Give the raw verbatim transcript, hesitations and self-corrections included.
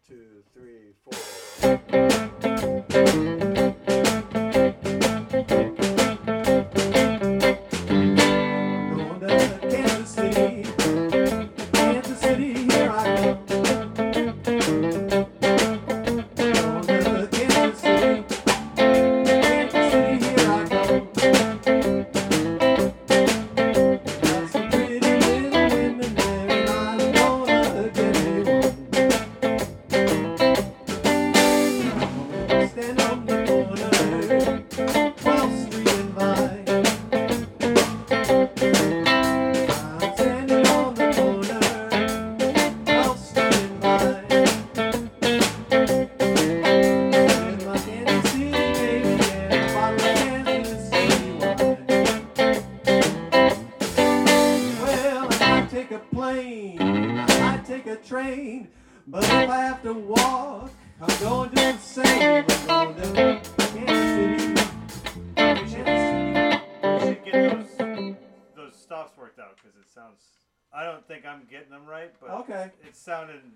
two, three, four. Going to Kansas City, Kansas City, here I come. Going to Kansas City, Kansas City, here I come. Got some pretty little women there, and I'm gonna get me one. Stand on the corner, twelfth Street and Vine. I'm standing on the corner, twelfth Street and Vine. In my Kansas City, baby, yeah, a bottle of Kansas City wine. Well, I might take a plane, I might take a train, but if I have to walk, I'm going to do the same. I'm going to Kansas City. We should, we should get those those stops worked out because it sounds. I don't think I'm getting them right, but Okay. it sounded